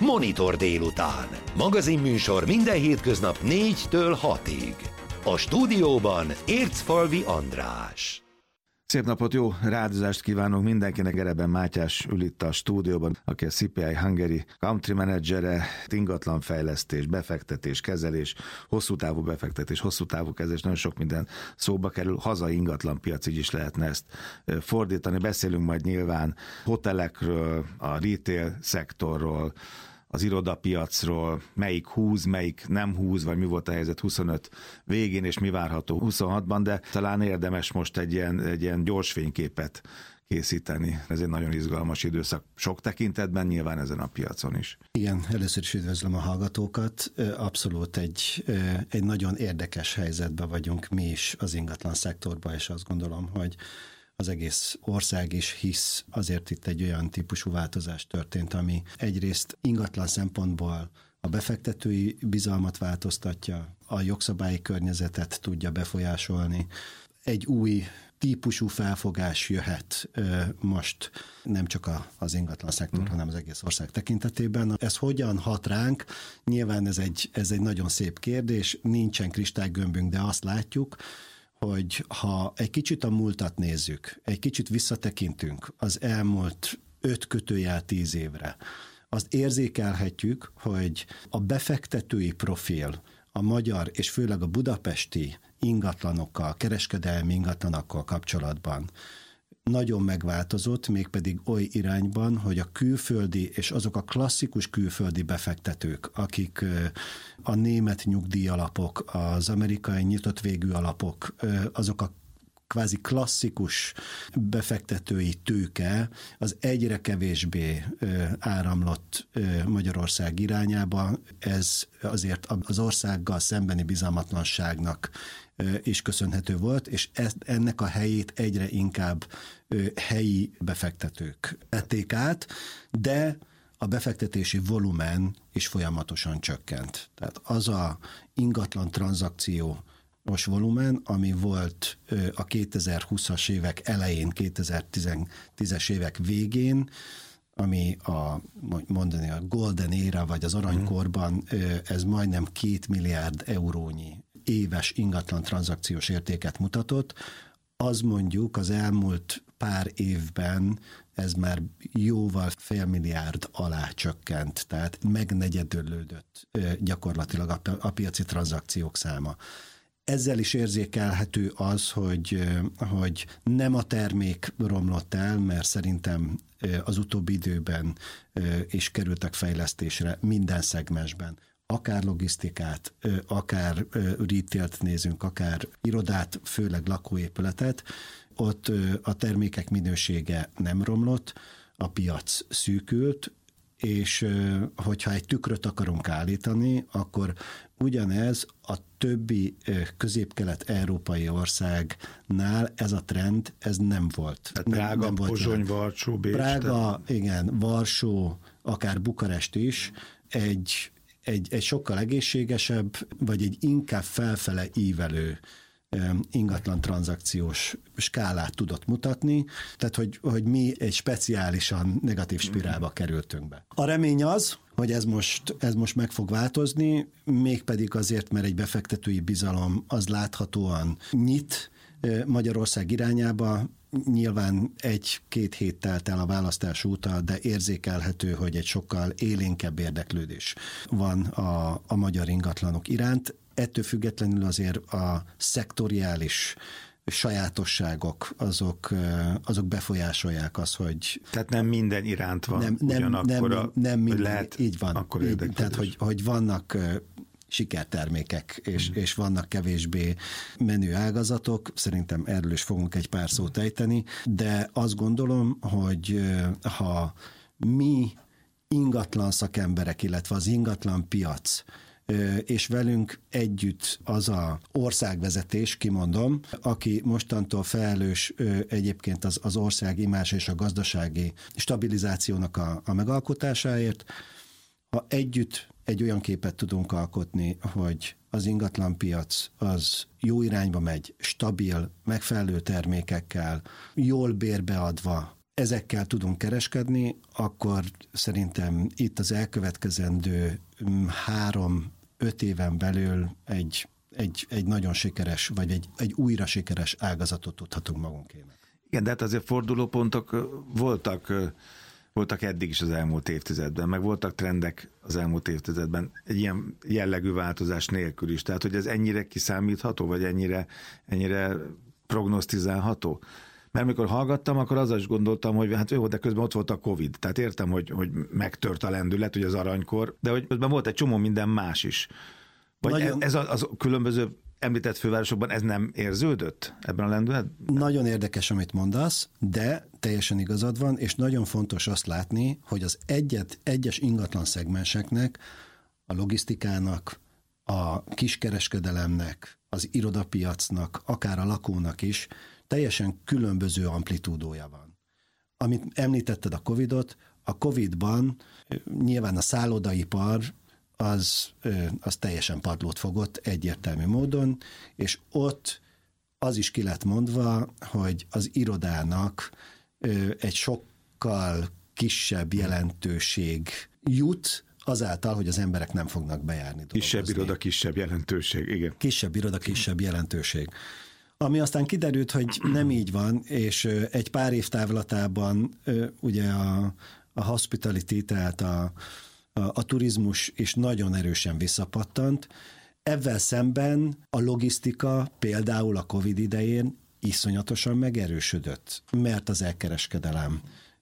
Monitor délután. Magazinműsor minden hétköznap 4-től 6-ig. A stúdióban Ércfalvi András. Szép napot, jó rádozást kívánunk mindenkinek. Gereben Mátyás ül itt a stúdióban, aki a CPI Hungary country menedzsere, ingatlanfejlesztés, befektetés, kezelés, hosszú távú befektetés, hosszú távú kezelés, nagyon sok minden szóba kerül. Hazai ingatlanpiac, így is lehetne ezt fordítani. Beszélünk majd nyilván hotelekről, a retail szektorról, az irodapiacról, melyik húz, melyik nem húz, vagy mi volt a helyzet 25 végén, és mi várható 26-ban, de talán érdemes most egy ilyen gyors fényképet készíteni. Ez egy nagyon izgalmas időszak sok tekintetben, nyilván ezen a piacon is. Igen, először is üdvözlöm a hallgatókat. Abszolút egy nagyon érdekes helyzetben vagyunk mi is az ingatlan szektorban, és azt gondolom, hogy az egész ország is hisz, azért itt egy olyan típusú változás történt, ami egyrészt ingatlan szempontból a befektetői bizalmat változtatja, a jogszabályi környezetet tudja befolyásolni. Egy új típusú felfogás jöhet most nem csak az ingatlan szektor, hanem az egész ország tekintetében. Ez hogyan hat ránk? Nyilván ez egy nagyon szép kérdés, nincsen kristálygömbünk, de azt látjuk, hogy ha egy kicsit a múltat nézzük, egy kicsit visszatekintünk az elmúlt 5-10 évre, azt érzékelhetjük, hogy a befektetői profil a magyar és főleg a budapesti ingatlanokkal, kereskedelmi ingatlanokkal kapcsolatban nagyon megváltozott, mégpedig oly irányban, hogy a külföldi és azok a klasszikus külföldi befektetők, akik a német nyugdíjalapok, az amerikai nyitott végű alapok, azok a kvázi klasszikus befektetői tőke, az egyre kevésbé áramlott Magyarország irányába. Ez azért az országgal szembeni bizalmatlanságnak is köszönhető volt, és ennek a helyét egyre inkább helyi befektetők vették át, de a befektetési volumen is folyamatosan csökkent. Tehát az a ingatlan tranzakció most volumen, ami volt a 2020-as évek elején, 2010-es évek végén, ami mondani a golden era, vagy az aranykorban, ez majdnem 2 milliárd eurónyi éves ingatlan tranzakciós értéket mutatott, az mondjuk az elmúlt pár évben ez már jóval 500 milliárd alá csökkent, tehát megnegyedülődött gyakorlatilag a piaci tranzakciók száma. Ezzel is érzékelhető az, hogy nem a termék romlott el, mert szerintem az utóbbi időben is kerültek fejlesztésre minden szegmensben. Akár logisztikát, akár retailt nézünk, akár irodát, főleg lakóépületet, ott a termékek minősége nem romlott, a piac szűkült, és hogyha egy tükröt akarunk állítani, akkor ugyanez a többi közép-kelet-európai országnál ez a trend, ez nem volt. Prága, nem volt Pozsony, Varsó, Bécs. Prága, igen, Varsó, akár Bukarest is egy sokkal egészségesebb, vagy egy inkább felfele ívelő ingatlan tranzakciós skálát tudott mutatni, tehát hogy mi egy speciálisan negatív spirálba kerültünk be. A remény az, hogy ez most meg fog változni, mégpedig azért, mert egy befektetői bizalom az láthatóan nyit Magyarország irányába. Nyilván 1-2 hét telt el a választás óta, de érzékelhető, hogy egy sokkal élénkebb érdeklődés van a magyar ingatlanok iránt. Ettől függetlenül azért a szektoriális sajátosságok, azok befolyásolják azt, hogy... Tehát nem minden iránt van ugyanakkor, nem minden, lehet így van. Akkor érdeklődés. Tehát, hogy vannak sikertermékek, és vannak kevésbé menő ágazatok, szerintem erről is fogunk egy pár szót ejteni, de azt gondolom, hogy ha mi ingatlan szakemberek, illetve az ingatlan piac, és velünk együtt az a országvezetés, kimondom, aki mostantól felelős egyébként az ország imázs és a gazdasági stabilizációnak a megalkotásáért, ha együtt egy olyan képet tudunk alkotni, hogy az ingatlanpiac az jó irányba megy, stabil, megfelelő termékekkel, jól bérbeadva ezekkel tudunk kereskedni, akkor szerintem itt az elkövetkezendő 3-5 éven belül egy nagyon sikeres, vagy egy újra sikeres ágazatot tudhatunk magunkének. Igen, de hát azért fordulópontok voltak eddig is az elmúlt évtizedben, meg voltak trendek az elmúlt évtizedben egy ilyen jellegű változás nélkül is. Tehát, hogy ez ennyire kiszámítható, vagy ennyire prognosztizálható? Mert amikor hallgattam, akkor azzal is gondoltam, hogy hát jó, de közben ott volt a Covid. Tehát értem, hogy megtört a lendület, ugye az aranykor, de hogy közben volt egy csomó minden más is. Vagy ez az különböző említett fővárosokban ez nem érződött ebben a lendületben? Nagyon érdekes, amit mondasz, de teljesen igazad van, és nagyon fontos azt látni, hogy az egyes ingatlan szegmenseknek, a logisztikának, a kiskereskedelemnek, az irodapiacnak, akár a lakónak is teljesen különböző amplitúdója van. Amit említetted a Covidot, a Covidban nyilván a szállodaipar az teljesen padlót fogott egyértelmű módon, és ott az is ki lett mondva, hogy az irodának egy sokkal kisebb jelentőség jut azáltal, hogy az emberek nem fognak bejárni dolgozni. Kisebb iroda, kisebb jelentőség, igen. Kisebb iroda, kisebb jelentőség. Ami aztán kiderült, hogy nem így van, és egy pár év távlatában ugye a hospitality, tehát a turizmus is nagyon erősen visszapattant. Ezzel szemben a logisztika például a Covid idején iszonyatosan megerősödött, mert az elkereskedelem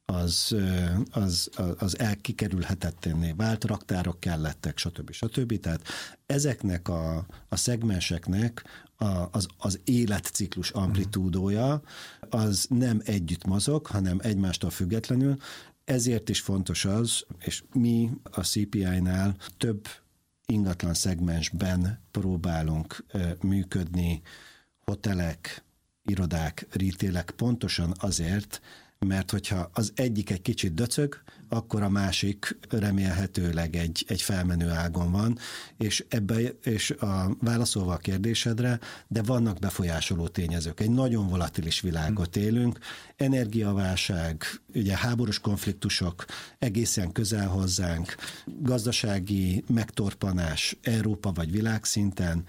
az kikerülhetetlenné vált, raktárok kellettek, stb. Tehát ezeknek a szegmenseknek az életciklus amplitúdója az nem együtt mozog, hanem egymástól függetlenül. Ezért is fontos az, és mi a CPI-nál több ingatlan szegmensben próbálunk működni, hotelek, irodák, retailek, pontosan azért, mert hogyha az egyik egy kicsit döcög, akkor a másik remélhetőleg egy felmenő ágon van, és válaszolva a kérdésedre, de vannak befolyásoló tényezők. Egy nagyon volatilis világot élünk, energiaválság, ugye háborús konfliktusok egészen közel hozzánk, gazdasági megtorpanás Európa vagy világszinten,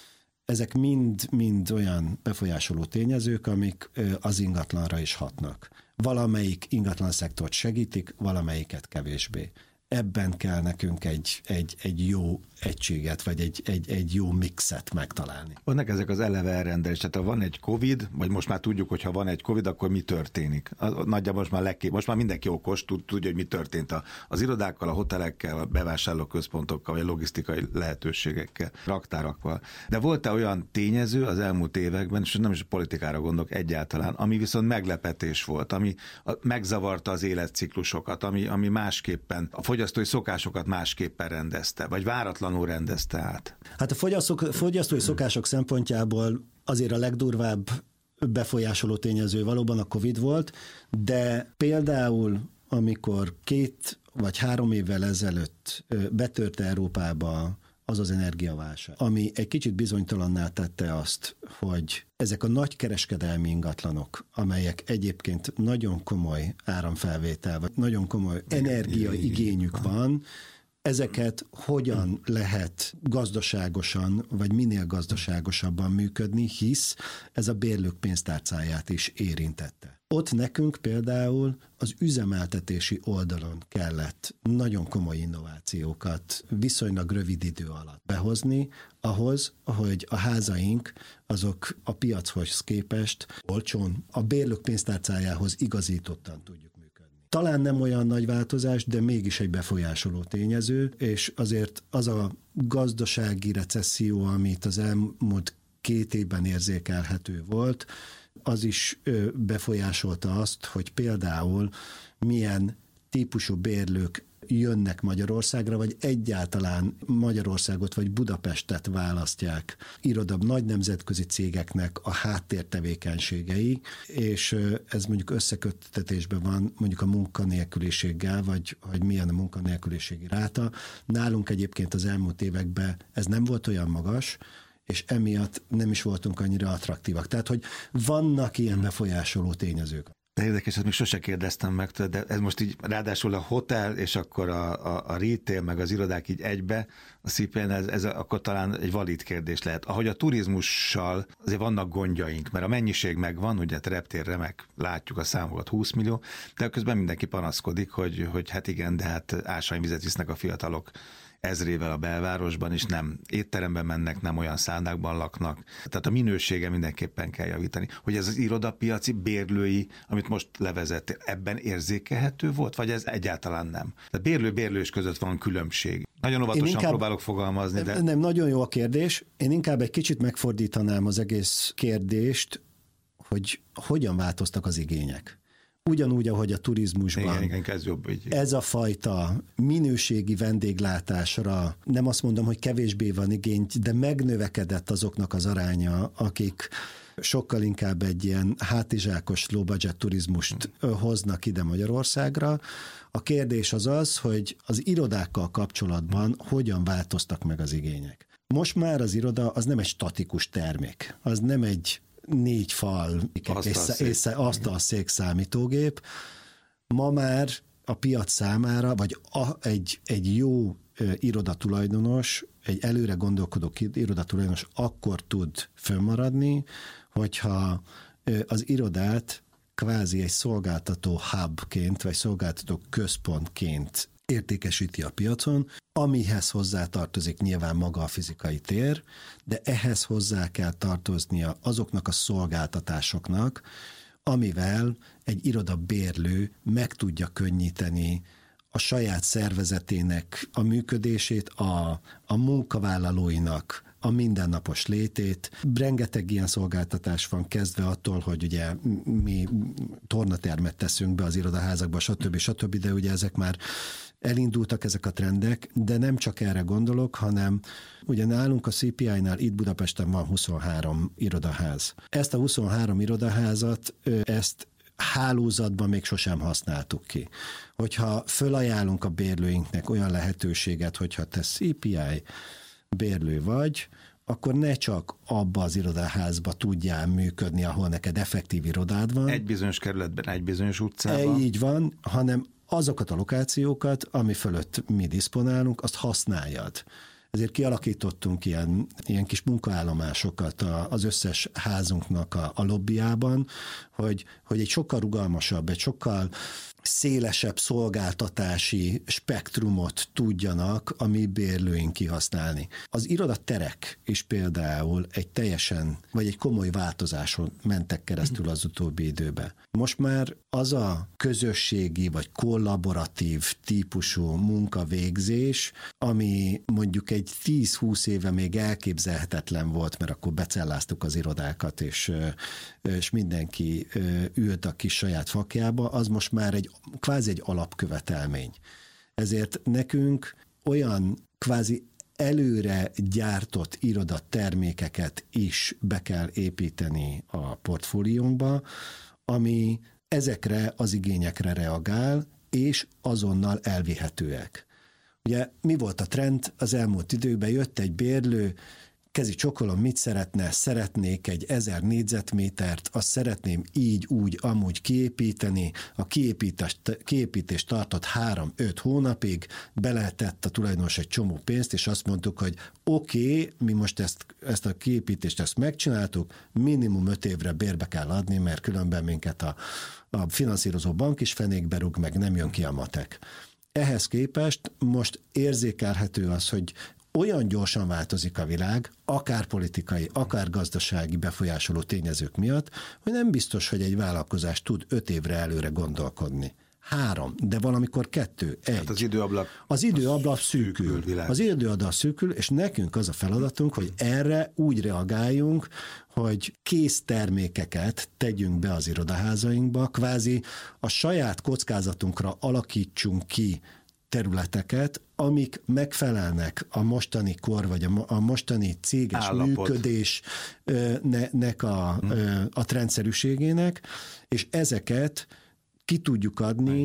ezek mind olyan befolyásoló tényezők, amik az ingatlanra is hatnak. Valamelyik ingatlan szektort segítik, valamelyiket kevésbé. Ebben kell nekünk egy jó egységet, vagy egy jó mixet megtalálni. Vannak ezek az eleve elrendelés, tehát ha van egy Covid, vagy most már tudjuk, hogy ha van egy Covid, akkor mi történik? Nagyjából most már mindenki okos, tudja, hogy mi történt az irodákkal, a hotelekkel, a bevásárlóközpontokkal, vagy a logisztikai lehetőségekkel, raktárakkal. De volt-e olyan tényező az elmúlt években, és nem is a politikára gondolok egyáltalán, ami viszont meglepetés volt, ami megzavarta az életciklusokat, ami másképpen a fogyasztói szokásokat másképpen rendezte, vagy váratlanul rendezte át? Hát a fogyasztói szokások szempontjából azért a legdurvább befolyásoló tényező valóban a Covid volt, de például amikor 2 vagy 3 évvel ezelőtt betört Európába az energiaválság, ami egy kicsit bizonytalanná tette azt, hogy ezek a nagy kereskedelmi ingatlanok, amelyek egyébként nagyon komoly áramfelvétel, vagy nagyon komoly energiaigényük van, ezeket hogyan lehet gazdaságosan, vagy minél gazdaságosabban működni, hisz ez a bérlők pénztárcáját is érintette. Ott nekünk például az üzemeltetési oldalon kellett nagyon komoly innovációkat viszonylag rövid idő alatt behozni, ahhoz, hogy a házaink azok a piachoz képest olcsón a bérlők pénztárcájához igazítottan tudjuk működni. Talán nem olyan nagy változás, de mégis egy befolyásoló tényező, és azért az a gazdasági recesszió, amit az elmúlt 2 évben érzékelhető volt, az is befolyásolta azt, hogy például milyen típusú bérlők jönnek Magyarországra, vagy egyáltalán Magyarországot vagy Budapestet választják nagy nemzetközi cégeknek a háttértevékenységei, és ez mondjuk összeköttetésben van mondjuk a munkanélküliséggel, vagy milyen a munkanélküliségi ráta. Nálunk egyébként az elmúlt években ez nem volt olyan magas, és emiatt nem is voltunk annyira attraktívak. Tehát, hogy vannak ilyen befolyásoló tényezők. De érdekes, ezt még sose kérdeztem meg, de ez most így ráadásul a hotel, és akkor a retail, meg az irodák így egybe, a CPN, ez akkor talán egy valid kérdés lehet. Ahogy a turizmussal azért vannak gondjaink, mert a mennyiség megvan, ugye a reptér remek, látjuk a számokat, 20 millió, de közben mindenki panaszkodik, hogy hát igen, de hát ásványvizet visznek a fiatalok ezrével a belvárosban, és nem étteremben mennek, nem olyan szállákban laknak. Tehát a minősége mindenképpen kell javítani. Hogy ez az irodapiaci, bérlői, amit most levezett, ebben érzékelhető volt, vagy ez egyáltalán nem? Tehát bérlős között van különbség. Nagyon óvatosan próbálok fogalmazni, de... Nem, nagyon jó a kérdés. Én inkább egy kicsit megfordítanám az egész kérdést, hogy hogyan változtak az igények. Ugyanúgy, ahogy a turizmusban. Igen, ez jobb, így. Ez a fajta minőségi vendéglátásra, nem azt mondom, hogy kevésbé van igény, de megnövekedett azoknak az aránya, akik sokkal inkább egy ilyen hátizsákos low budget turizmust hoznak ide Magyarországra. A kérdés az, hogy az irodákkal kapcsolatban hogyan változtak meg az igények. Most már az iroda az nem egy statikus termék, az nem egy 4 fal, asztalszék számítógép. Ma már a piac számára, vagy egy jó irodatulajdonos, egy előre gondolkodó irodatulajdonos akkor tud fönnmaradni, hogyha az irodát kvázi egy szolgáltató hubként, vagy szolgáltató központként értékesíti a piacon, amihez hozzátartozik nyilván maga a fizikai tér, de ehhez hozzá kell tartoznia azoknak a szolgáltatásoknak, amivel egy irodabérlő meg tudja könnyíteni a saját szervezetének a működését, a munkavállalóinak a mindennapos létét. Rengeteg ilyen szolgáltatás van, kezdve attól, hogy ugye mi tornatermet teszünk be az irodaházakba, stb., de ugye ezek már elindultak ezek a trendek, de nem csak erre gondolok, hanem ugye nálunk a CPI-nál itt Budapesten van 23 irodaház. Ezt a 23 irodaházat, ezt hálózatban még sosem használtuk ki. Hogyha fölajánlunk a bérlőinknek olyan lehetőséget, hogyha te CPI bérlő vagy, akkor ne csak abba az irodaházba tudjál működni, ahol neked effektív irodád van. Egy bizonyos kerületben, egy bizonyos utcában. Így van, hanem azokat a lokációkat, ami fölött mi diszponálunk, azt használjad. Ezért kialakítottunk ilyen kis munkaállomásokat az összes házunknak a lobbyjában, hogy egy sokkal rugalmasabb, egy sokkal szélesebb szolgáltatási spektrumot tudjanak a mi bérlőink kihasználni. Az irodaterek is például egy komoly változáson mentek keresztül az utóbbi időben. Most már az a közösségi vagy kollaboratív típusú munkavégzés, ami mondjuk egy 10-20 éve még elképzelhetetlen volt, mert akkor becelláztuk az irodákat, és mindenki ült a kis saját fakjába, az most már kvázi egy alapkövetelmény. Ezért nekünk olyan kvázi előre gyártott irodatermékeket is be kell építeni a portfóliónkba, ami ezekre az igényekre reagál, és azonnal elvihetőek. Ugye mi volt a trend? Az elmúlt időben jött egy bérlő, kezi csokolom, mit szeretne? Szeretnék egy 1000 négyzetmétert, azt szeretném így, úgy, amúgy kiépíteni. A kiépítés tartott 3-5 hónapig, beletett a tulajdonos egy csomó pénzt, és azt mondtuk, hogy oké, mi most ezt a kiépítést megcsináltuk, minimum 5 évre bérbe kell adni, mert különben minket a finanszírozó bank is fenékbe rúg, meg nem jön ki a matek. Ehhez képest most érzékelhető az, hogy olyan gyorsan változik a világ, akár politikai, akár gazdasági befolyásoló tényezők miatt, hogy nem biztos, hogy egy vállalkozás tud 5 évre előre gondolkodni. 3, de valamikor 2, 1. Hát az időablak szűkül. Az időablak szűkül, és nekünk az a feladatunk, hogy erre úgy reagáljunk, hogy kész termékeket tegyünk be az irodaházainkba, kvázi a saját kockázatunkra alakítsunk ki területeket, amik megfelelnek a mostani kor, vagy a mostani céges működésnek a trendszerűségének, és ezeket ki tudjuk adni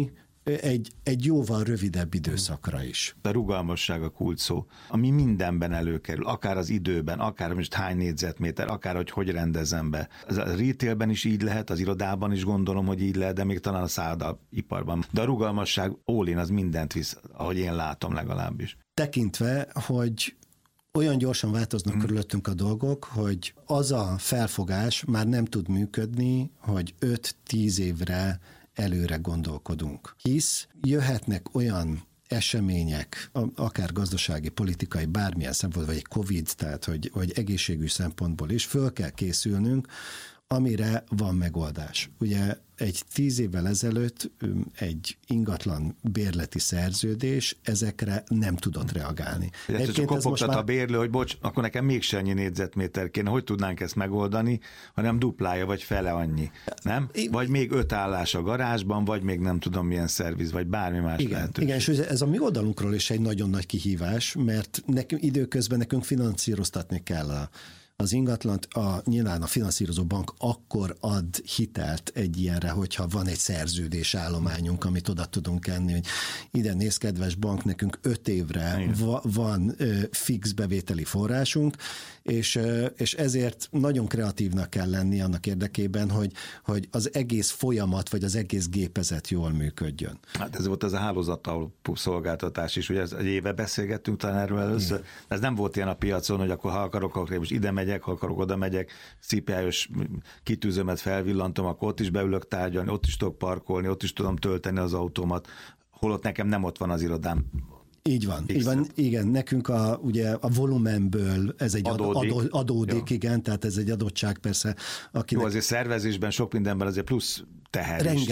egy jóval rövidebb időszakra is. A rugalmasság a kulcs szó, ami mindenben előkerül, akár az időben, akár most hány négyzetméter, akár hogy rendezem be. A retailben is így lehet, az irodában is gondolom, hogy így lehet, de még talán a szállodaiparban. De a rugalmasság all-in az mindent visz, ahogy én látom legalábbis. Tekintve, hogy olyan gyorsan változnak körülöttünk a dolgok, hogy az a felfogás már nem tud működni, hogy 5-10 évre előre gondolkodunk. Hisz jöhetnek olyan események, akár gazdasági, politikai, bármilyen szempontból, vagy egy Covid, tehát hogy egészségügyi szempontból is föl kell készülnünk, amire van megoldás. Ugye egy 10 évvel ezelőtt egy ingatlan bérleti szerződés ezekre nem tudott reagálni. Csak kopogtat a bérlő, hogy bocs, akkor nekem mégse annyi négyzetméter kéne, hogy tudnánk ezt megoldani, hanem duplája vagy fele annyi, nem? Vagy még 5 állás a garázsban, vagy még nem tudom milyen szerviz, vagy bármi más lehetőség. Igen, és ez a mi oldalunkról is egy nagyon nagy kihívás, mert időközben nekünk finanszíroztatni kell az ingatlant, nyilván a finanszírozó bank akkor ad hitelt egy ilyenre, hogyha van egy szerződésállományunk, amit oda tudunk enni, hogy ide néz, kedves bank, nekünk 5 évre van fix bevételi forrásunk, és ezért nagyon kreatívnak kell lenni annak érdekében, hogy az egész folyamat, vagy az egész gépezet jól működjön. Hát ez volt az a hálózatalapú szolgáltatás is, ugye egy éve beszélgettünk talán erről először, ez nem volt ilyen a piacon, hogy akkor ha akarok, akkor most ide megyek, ha akarok, oda megyek, CPI-os kitűzőmet felvillantom, akkor ott is beülök tárgyalni, ott is tudok parkolni, ott is tudom tölteni az autómat, holott nekem nem ott van az irodám. Így van, igen, nekünk ugye a volumenből ez egy adódik, igen, tehát ez egy adottság persze. Akinek... Jó, azért szervezésben, sok mindenben azért plusz teher is.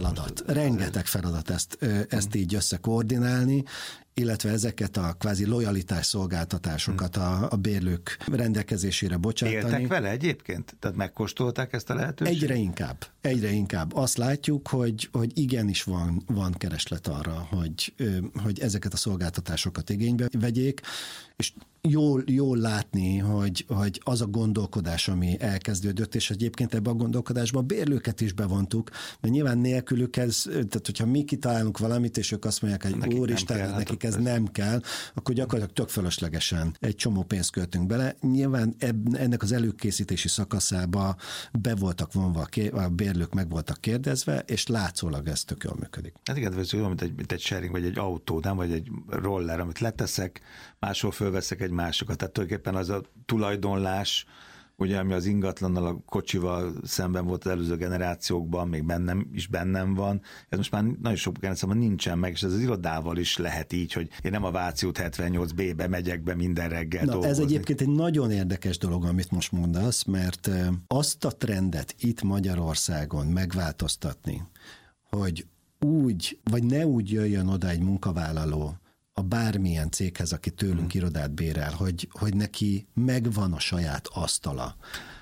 Rengeteg feladat ezt így összekoordinálni, illetve ezeket a kvázi lojalitás szolgáltatásokat a bérlők rendelkezésére bocsátani. Éltek vele egyébként? Tehát megkóstolták ezt a lehetőséget? Egyre inkább. Azt látjuk, hogy igenis van kereslet arra, hogy ezeket a szolgáltatásokat igénybe vegyék, és jól látni, hogy az a gondolkodás, ami elkezdődött, és egyébként ebbe a gondolkodásba a bérlőket is bevontuk, mert nyilván nélkülük tehát hogyha mi kitalálunk valamit, és ők azt mondják, hogy úristen, nekik ez nem kell, akkor gyakorlatilag tök fölöslegesen egy csomó pénzt költünk bele. Nyilván ennek az előkészítési szakaszába be voltak vonva, a bérlők meg voltak kérdezve, és látszólag ez tök jól működik. Hát igen, ez olyan, mint egy sharing, vagy egy autó, nem? Vagy egy roller, amit leteszek, máshol fölveszek egy másokat. Tehát tulajdonképpen az a tulajdonlás, ugye, ami az ingatlannal, a kocsival szemben volt az előző generációkban, még bennem van, ez most már nagyon sok generációban nincsen meg, és ez az irodával is lehet így, hogy én nem a Váci út 78B-be megyek be minden reggel dolgozni. Ez egyébként egy nagyon érdekes dolog, amit most mondasz, mert azt a trendet itt Magyarországon megváltoztatni, hogy úgy, vagy ne úgy jöjjön oda egy munkavállaló a bármilyen céghez, aki tőlünk irodát bérel, hogy neki megvan a saját asztala.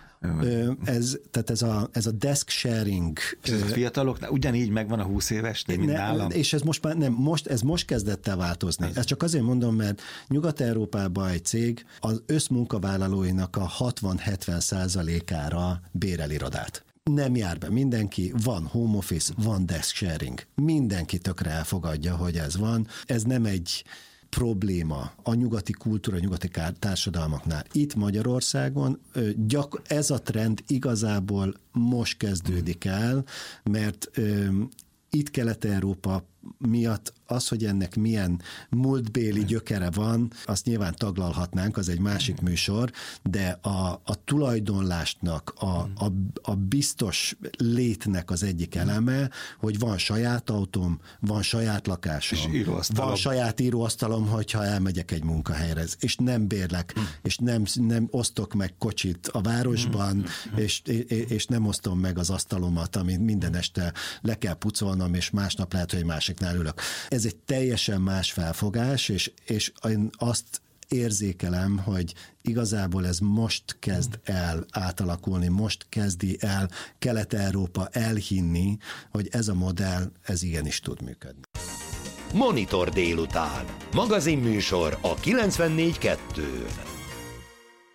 Ez a desk sharing. És ez a fiataloknál ugyanígy megvan a 20 évesnél, mint nálam? És ez most már nem, ez most kezdett el változni. Ezt csak azért mondom, mert Nyugat-Európában egy cég az összmunkavállalóinak a 60-70%-ára bérel irodát. Nem jár be mindenki, van home office, van desk sharing. Mindenki tökre elfogadja, hogy ez van. Ez nem egy probléma a nyugati kultúra, a nyugati társadalmaknál. Itt Magyarországon ez a trend igazából most kezdődik el, mert itt Kelet-Európa miatt az, hogy ennek milyen múltbéli gyökere van, azt nyilván taglalhatnánk, az egy másik műsor, de a tulajdonlásnak, a biztos létnek az egyik eleme, hogy van saját autóm, van saját lakásom, van saját íróasztalom, hogyha elmegyek egy munkahelyre, és nem bérlek, és nem osztok meg kocsit a városban, és nem osztom meg az asztalomat, amit minden este le kell pucolnom, és másnap lehet, hogy másiknál ülök. Ez egy teljesen más felfogás, és én azt érzékelem, hogy igazából ez most kezd el átalakulni, most kezdi el Kelet-Európa elhinni, hogy ez a modell, ez igenis tud működni. Monitor délután. Magazinműsor a 94.2-n.